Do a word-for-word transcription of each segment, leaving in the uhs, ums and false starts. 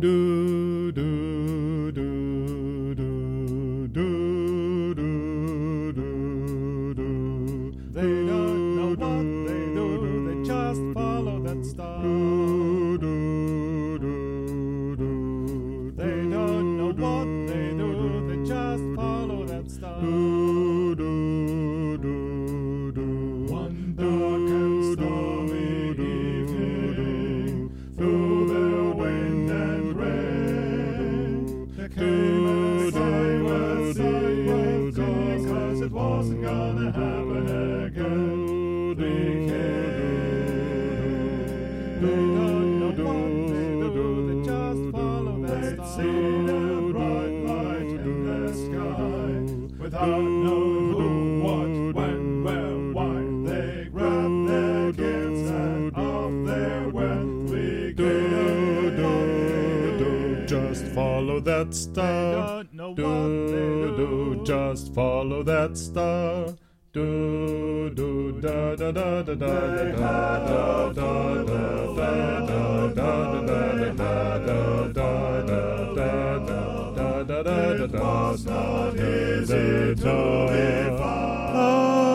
Do do do do do do do do. They don't know what they do, they just follow that star. Do do do do. They don't know what they do, they just follow that star. Do do do do. One dark and stormy evening, through the wind and rain, there came a sideways, sideways going, 'cause it wasn't gonna happen again. They came. They don't know what they do, they just follow that star. They'd seen a bright light in the sky, without knowing who, what, when, where, why. They grabbed their gifts and off they went. We Do do do. came. Just follow that star. Don't know what Do they do. do. Just follow that star. Do do da da da da da da da da da da da da da da da da. It was not easy to be found.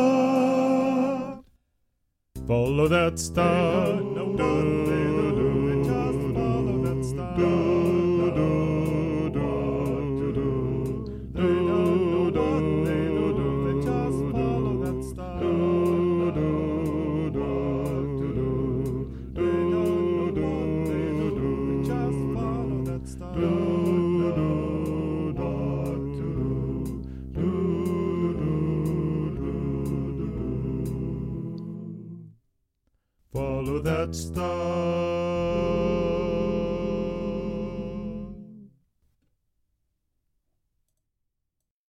Follow that star. Don't know what they do, they just follow that star. Do do do do. They don't know what they do, they just follow that star. Do do do do. They don't know what they do, they just follow that star. Do do do do. Follow that star.